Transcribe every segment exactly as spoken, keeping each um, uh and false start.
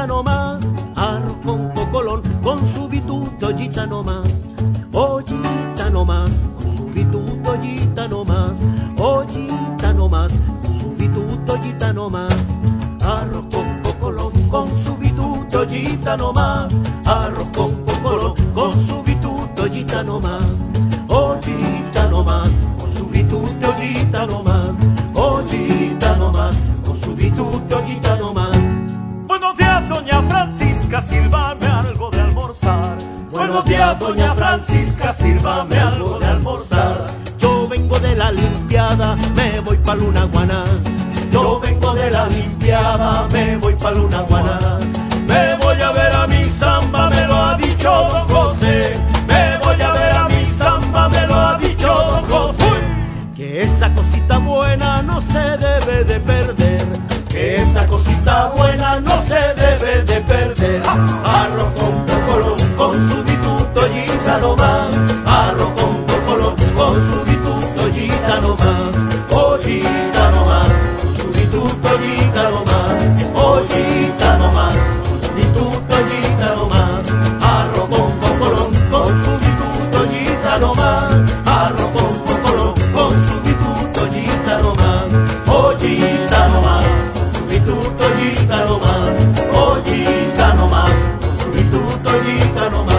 ollita nomás, arroz con cocolón, con su bituto, ollita nomás, ollita nomás, con su bituto, ollita nomás, ollita nomás, con su bituto, ollita nomás, arroz con cocolón, con su bituto, ollita nomás, arroz con cocolón, con su bituto, ollita nomás, ollita nomás, con su bituto, ollita nomás, ollita nomás, con su bituto, ollita nomás. Buenos días, doña Francisca, sírvame algo de almorzar. Buenos días, doña Francisca, sírvame algo de almorzar. Yo vengo de la limpiada, me voy pa' Luna Guaná. Yo vengo de la limpiada, me voy pa' Luna Guaná. Me voy a ver a mi samba, me lo ha dicho don José. Me voy a ver a mi samba, me lo ha dicho don José. Que esa cosita buena no se debe de perder. Que esa cosita buena no se debe de perder. Arroz con cocolón, con su bituto, ollita nomás. Arroz con cocolón, con su bituto, ollita nomás. Ollita nomás, con su bituto, ollita nomás. Ollita nomás, con su bituto, ollita nomás. Arroz con cocolón, con su bituto, ollita nomás. Arroz con cocolón, con su bituto, ollita nomás. Ollita nomás, bituto, ollita nomás, ollita nomás, bituto, ollita nomás.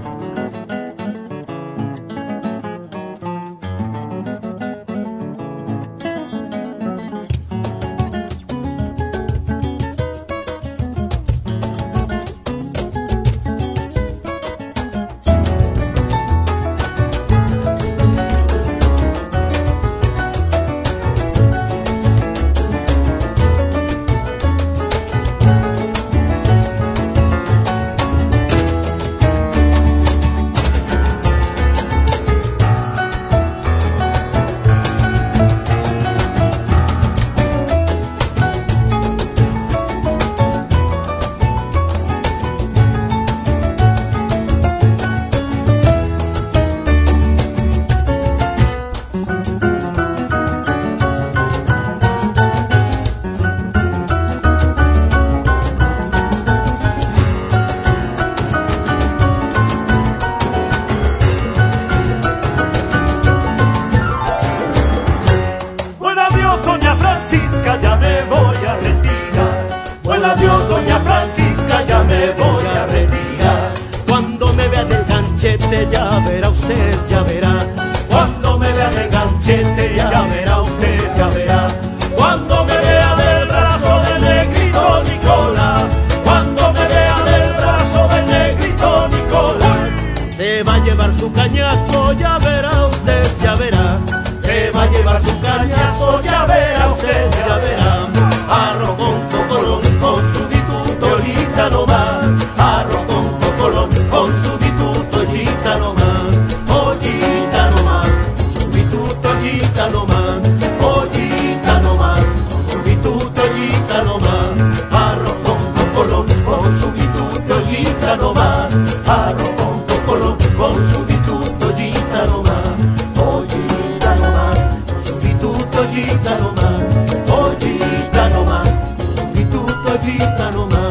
Ya me voy a retirar. Bueno, adiós, doña Francisca, ya me voy a retirar. Cuando me vea del ganchete, ya verá usted, ya verá. Cuando me vea del ganchete, ya verá usted, ya verá. Cuando me vea del brazo del negrito Nicolás, cuando me vea del brazo del negrito Nicolás, se va a llevar su cañazo, ya verá usted, ya verá. Se va a llevar su cañazo, ya verá usted, ya verá. Arroz con cocolón, con su bituto, ollita nomás. Arroz con cocolón, con su bituto, ollita nomás. Ollita nomás, su bituto, ollita nomás. Ollita nomás, su bituto, ollita nomás. Arroz con cocolón, con su bituto, ollita nomás. Arroz con cocolón, con su bituto, ollita nomás. Ollita nomás, su bituto, ollita nomás. Ollita nomás, su bituto, ollita nomás.